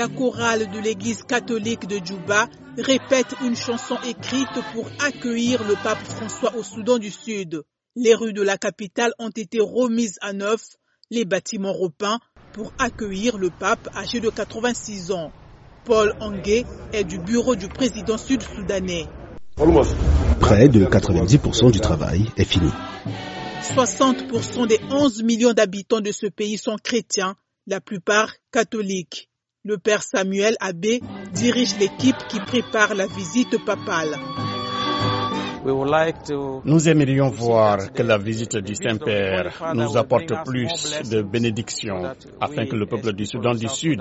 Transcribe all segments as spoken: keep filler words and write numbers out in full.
la chorale de l'église catholique de Djouba répète une chanson écrite pour accueillir le pape François au Soudan du Sud. Les rues de la capitale ont été remises à neuf, les bâtiments repeints pour accueillir le pape âgé de quatre-vingt-six ans. Paul Angé est du bureau du président sud-soudanais. Près de quatre-vingt-dix pour cent du travail est fini. soixante pour cent des onze millions d'habitants de ce pays sont chrétiens, la plupart catholiques. Le père Samuel Abbé dirige l'équipe qui prépare la visite papale. Nous aimerions voir que la visite du Saint-Père nous apporte plus de bénédictions afin que le peuple du Soudan du Sud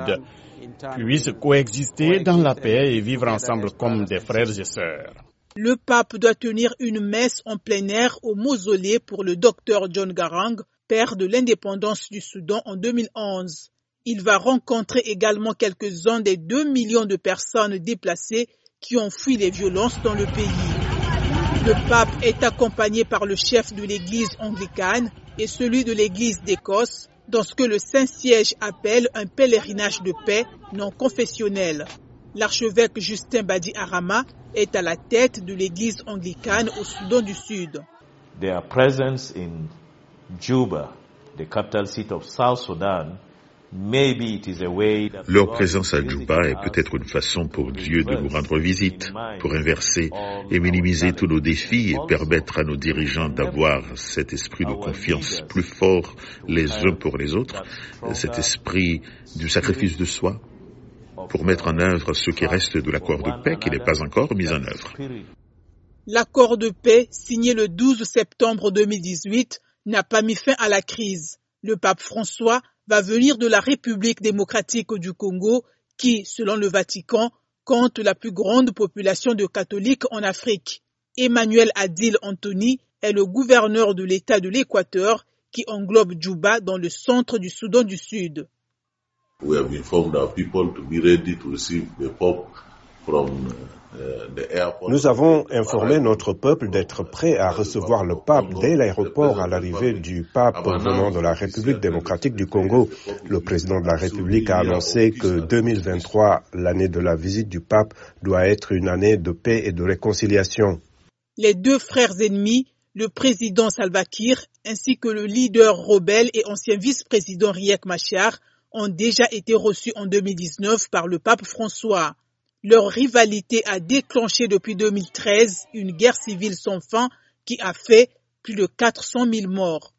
puisse coexister dans la paix et vivre ensemble comme des frères et sœurs. Le pape doit tenir une messe en plein air au mausolée pour le docteur John Garang, père de l'indépendance du Soudan en deux mille onze. Il va rencontrer également quelques-uns des deux millions de personnes déplacées qui ont fui les violences dans le pays. Le pape est accompagné par le chef de l'église anglicane et celui de l'église d'Écosse dans ce que le Saint-Siège appelle un pèlerinage de paix non confessionnel. L'archevêque Justin Badi Arama est à la tête de l'église anglicane au Soudan du Sud. Their presence in Juba, the capital city of South Sudan, maybe it is a way that Leur présence à Djouba est peut-être une façon pour Dieu de nous rendre visite, pour inverser et minimiser tous nos défis et permettre à nos dirigeants d'avoir cet esprit de confiance plus fort les uns pour les autres, cet esprit du sacrifice de soi, pour mettre en œuvre ce qui reste de l'accord de paix qui n'est pas encore mis en œuvre. L'accord de paix, signé le douze septembre deux mille dix-huit, n'a pas mis fin à la crise. Le pape François va venir de la République démocratique du Congo, qui, selon le Vatican, compte la plus grande population de catholiques en Afrique. Emmanuel Adil Anthony est le gouverneur de l'État de l'Équateur, qui englobe Djouba dans le centre du Soudan du Sud. We have informed our people to be ready to receive the Pope from the airport. Nous avons informé notre peuple d'être prêt à recevoir le pape dès l'aéroport à l'arrivée du pape venant de la République démocratique du Congo. Le président de la République a annoncé que deux mille vingt-trois, l'année de la visite du pape, doit être une année de paix et de réconciliation. Les deux frères ennemis, le président Salva Kiir ainsi que le leader rebelle et ancien vice-président Riek Machar, ont déjà été reçus en deux mille dix-neuf par le pape François. Leur rivalité a déclenché depuis deux mille treize une guerre civile sans fin qui a fait plus de quatre cent mille morts.